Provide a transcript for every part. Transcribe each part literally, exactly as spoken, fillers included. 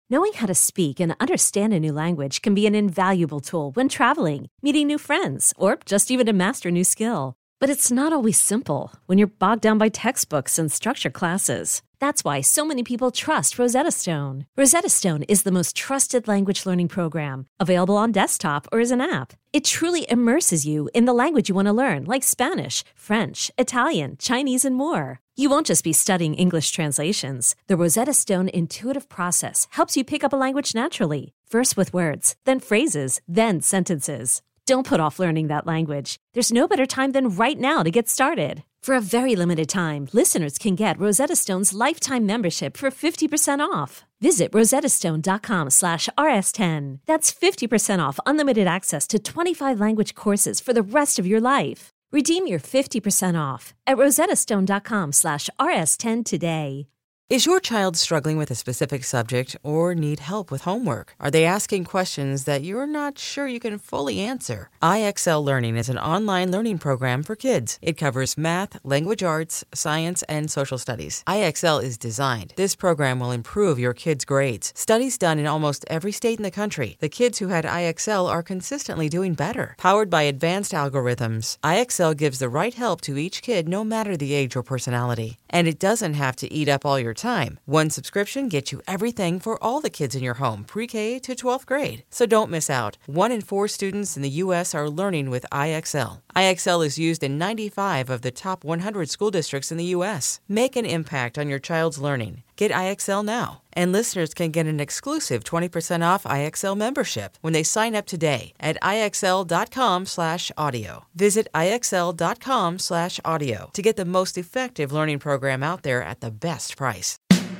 Knowing how to speak and understand a new language can be an invaluable tool when traveling, meeting new friends, or just even to master a new skill. But it's not always simple when you're bogged down by textbooks and structured classes. That's why so many people trust Rosetta Stone. Rosetta Stone is the most trusted language learning program, available on desktop or as an app. It truly immerses you in the language you want to learn, like Spanish, French, Italian, Chinese, and more. You won't just be studying English translations. The Rosetta Stone intuitive process helps you pick up a language naturally, first with words, then phrases, then sentences. Don't put off learning that language. There's no better time than right now to get started. For a very limited time, listeners can get Rosetta Stone's lifetime membership for fifty percent off. Visit rosettastone.com slash rs10. That's fifty percent off unlimited access to twenty-five language courses for the rest of your life. Redeem your fifty percent off at rosettastone.com slash rs10 today. Is your child struggling with a specific subject or need help with homework? Are they asking questions that you're not sure you can fully answer? I X L Learning is an online learning program for kids. It covers math, language arts, science, and social studies. I X L is designed. This program will improve your kids' grades. Studies done in almost every state in the country. The kids who had I X L are consistently doing better. Powered by advanced algorithms, I X L gives the right help to each kid no matter the age or personality. And it doesn't have to eat up all your time. One subscription gets you everything for all the kids in your home, pre-K to twelfth grade. So don't miss out. One in four students in the U S are learning with I X L. I X L is used in ninety-five of the top one hundred school districts in the U S. Make an impact on your child's learning. Get I X L now. And listeners can get an exclusive twenty percent off I X L membership when they sign up today at IXL.com slash audio. Visit IXL.com slash audio to get the most effective learning program out there at the best price.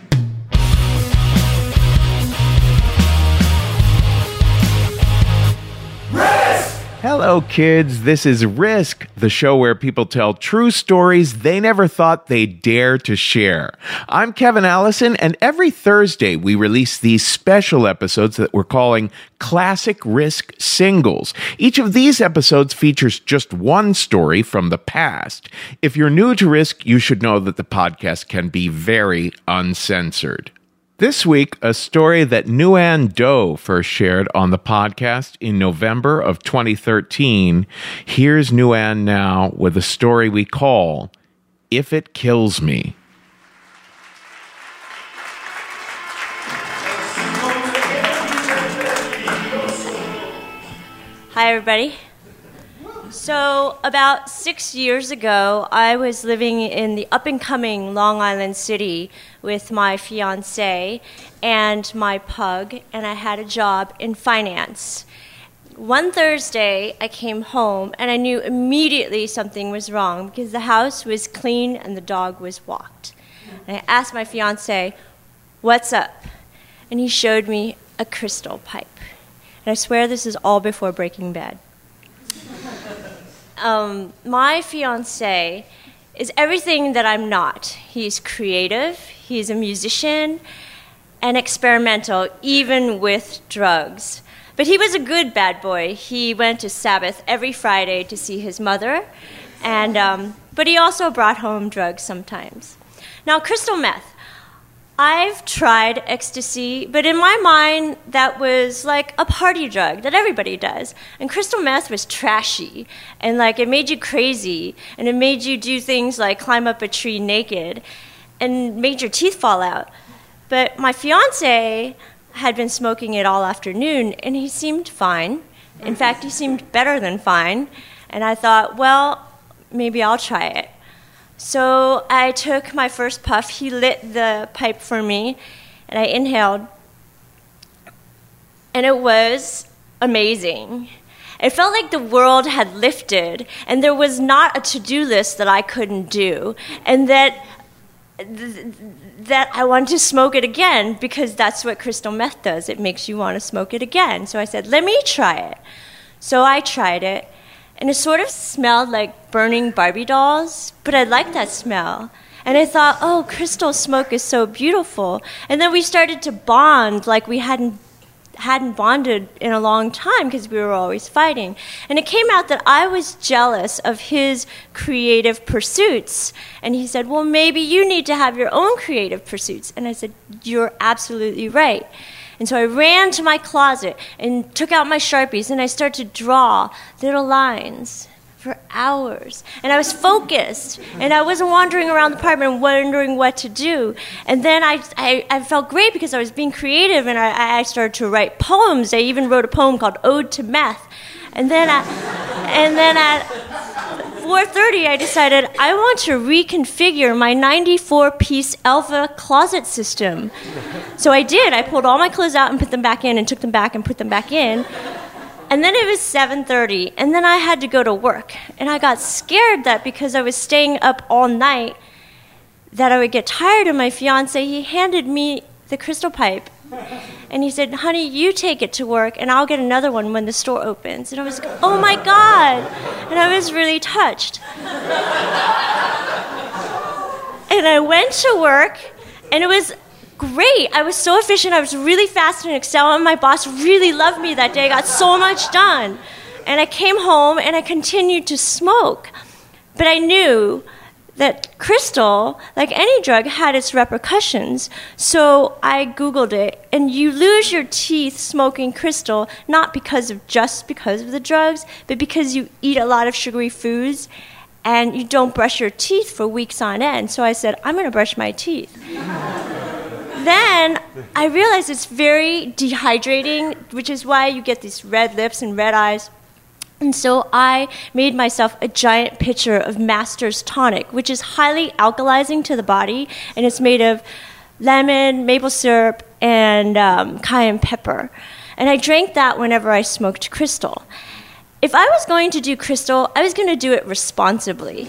Hello, kids. This is Risk, the show where people tell true stories they never thought they'd dare to share. I'm Kevin Allison, and every Thursday we release these special episodes that we're calling Classic Risk Singles. Each of these episodes features just one story from the past. If you're new to Risk, you should know that the podcast can be very uncensored. This week, a story that Nguyen Do first shared on the podcast in November of twenty thirteen. Here's Nguyen now with a story we call If It Kills Me. Hi, everybody. So about six years ago, I was living in the up-and-coming Long Island City with my fiancé and my pug, and I had a job in finance. One Thursday, I came home, and I knew immediately something was wrong because the house was clean and the dog was walked. And I asked my fiancé, "What's up?" And he showed me a crystal pipe. And I swear this is all before Breaking Bad. Um, my fiancé is everything that I'm not. He's creative, he's a musician, and experimental, even with drugs. But he was a good bad boy. He went to Sabbath every Friday to see his mother, and um, but he also brought home drugs sometimes. Now, crystal meth. I've tried ecstasy, but in my mind, that was like a party drug that everybody does. And crystal meth was trashy, and like it made you crazy, and it made you do things like climb up a tree naked, and made your teeth fall out. But my fiancé had been smoking it all afternoon, and he seemed fine. In fact, he seemed better than fine. And I thought, well, maybe I'll try it. So I took my first puff. He lit the pipe for me, and I inhaled. And it was amazing. It felt like the world had lifted, and there was not a to-do list that I couldn't do, and that th- that I wanted to smoke it again because that's what crystal meth does. It makes you want to smoke it again. So I said, let me try it. So I tried it. And it sort of smelled like burning Barbie dolls, but I liked that smell. And I thought, oh, crystal smoke is so beautiful. And then we started to bond like we hadn't hadn't bonded in a long time because we were always fighting. And it came out that I was jealous of his creative pursuits. And he said, well, maybe you need to have your own creative pursuits. And I said, you're absolutely right. And so I ran to my closet and took out my Sharpies, and I started to draw little lines for hours. And I was focused, and I wasn't wandering around the apartment wondering what to do. And then I, I, I felt great because I was being creative, and I, I started to write poems. I even wrote a poem called Ode to Meth. And then, I, and then at four thirty, I decided I want to reconfigure my ninety-four piece Elva closet system. So I did. I pulled all my clothes out and put them back in, and took them back and put them back in. And then it was seven thirty, and then I had to go to work. And I got scared that because I was staying up all night, that I would get tired. And my fiancé, he handed me the crystal pipe. And he said, honey, you take it to work, and I'll get another one when the store opens. And I was like, oh my God. And I was really touched. And I went to work, and it was great. I was so efficient. I was really fast in Excel, and my boss really loved me that day. I got so much done. And I came home, and I continued to smoke. But I knew that crystal, like any drug, had its repercussions. So I Googled it, and you lose your teeth smoking crystal, not because of just because of the drugs, but because you eat a lot of sugary foods, and you don't brush your teeth for weeks on end. So I said, I'm going to brush my teeth. Then I realized it's very dehydrating, which is why you get these red lips and red eyes. And so I made myself a giant pitcher of Master's Tonic, which is highly alkalizing to the body, and it's made of lemon, maple syrup, and um, cayenne pepper. And I drank that whenever I smoked crystal. If I was going to do crystal, I was going to do it responsibly.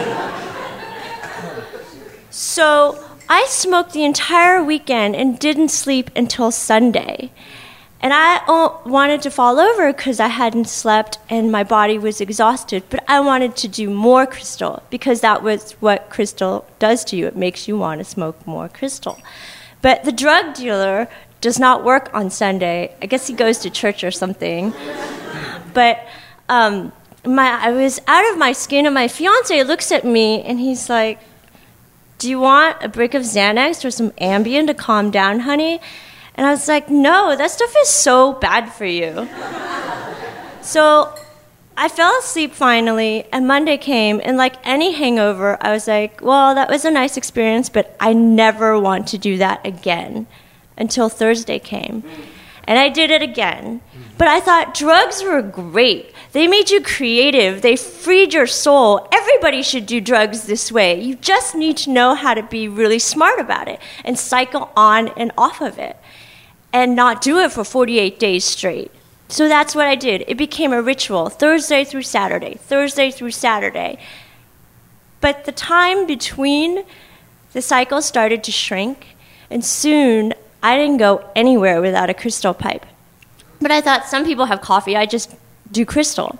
So I smoked the entire weekend and didn't sleep until Sunday. And I wanted to fall over because I hadn't slept and my body was exhausted. But I wanted to do more crystal because that was what crystal does to you. It makes you want to smoke more crystal. But the drug dealer does not work on Sunday. I guess he goes to church or something. But um, my, I was out of my skin, and my fiancé looks at me, and he's like, do you want a brick of Xanax or some Ambien to calm down, honey? And I was like, no, that stuff is so bad for you. So I fell asleep finally, and Monday came, and like any hangover, I was like, well, that was a nice experience, but I never want to do that again until Thursday came. And I did it again. But I thought drugs were great. They made you creative. They freed your soul. Everybody should do drugs this way. You just need to know how to be really smart about it and cycle on and off of it and not do it for forty-eight days straight. So that's what I did. It became a ritual, Thursday through Saturday, Thursday through Saturday. But the time between the cycle started to shrink, and soon I didn't go anywhere without a crystal pipe. But I thought, some people have coffee, I just do crystal.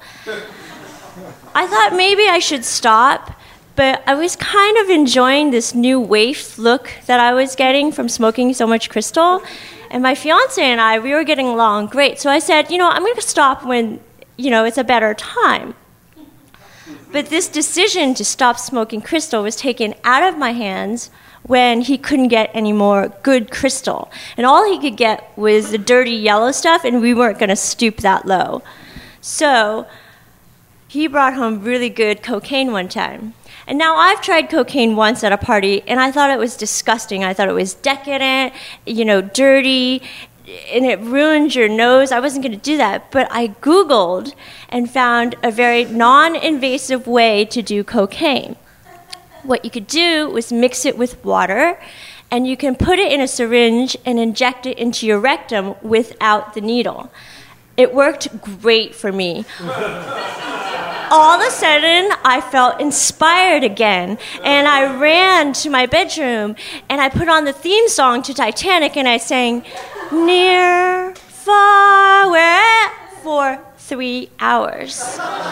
I thought maybe I should stop, but I was kind of enjoying this new waif look that I was getting from smoking so much crystal. And my fiancé and I, we were getting along great. So I said, you know, I'm going to stop when, you know, it's a better time. But this decision to stop smoking crystal was taken out of my hands when he couldn't get any more good crystal. And all he could get was the dirty yellow stuff, and we weren't going to stoop that low. So he brought home really good cocaine one time. And now I've tried cocaine once at a party, and I thought it was disgusting. I thought it was decadent, you know, dirty, and it ruined your nose. I wasn't going to do that. But I Googled and found a very non-invasive way to do cocaine. What you could do was mix it with water, and you can put it in a syringe and inject it into your rectum without the needle. It worked great for me. All of a sudden, I felt inspired again, and I ran to my bedroom, and I put on the theme song to Titanic, and I sang, near, far, where, for three hours.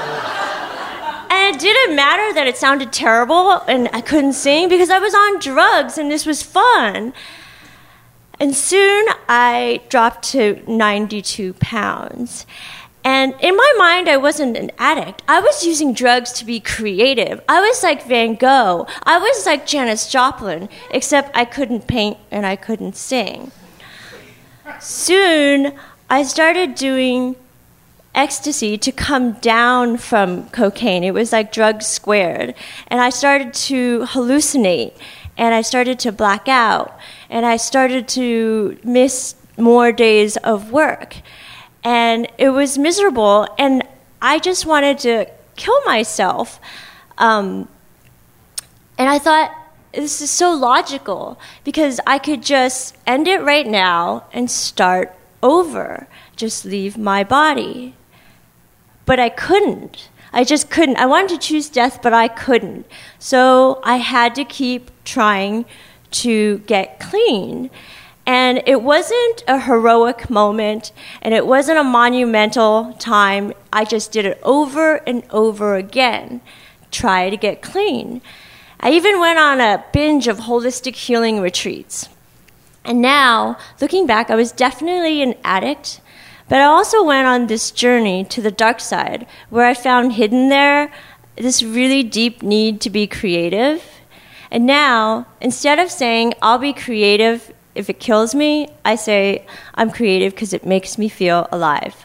And it didn't matter that it sounded terrible and I couldn't sing because I was on drugs and this was fun. And soon I dropped to ninety-two pounds. And in my mind, I wasn't an addict. I was using drugs to be creative. I was like Van Gogh. I was like Janis Joplin, except I couldn't paint and I couldn't sing. soon I started doing ecstasy to come down from cocaine. It was like drugs squared. And I started to hallucinate, and I started to black out, and I started to miss more days of work. And it was miserable, and I just wanted to kill myself. Um, and I thought, this is so logical, because I could just end it right now and start over, just leave my body. But I couldn't. I just couldn't. I wanted to choose death, but I couldn't. So I had to keep trying to get clean. And it wasn't a heroic moment, and it wasn't a monumental time. I just did it over and over again, try to get clean. I even went on a binge of holistic healing retreats. And now, looking back, I was definitely an addict, but I also went on this journey to the dark side, where I found hidden there this really deep need to be creative. And now, instead of saying, I'll be creative if it kills me, I say, I'm creative because it makes me feel alive.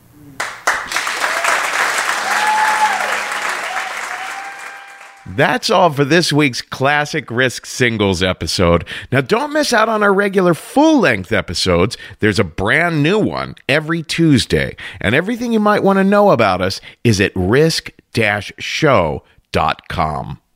That's all for this week's Classic Risk Singles episode. Now, don't miss out on our regular full-length episodes. There's a brand new one every Tuesday, and everything you might want to know about us is at risk dash show dot com.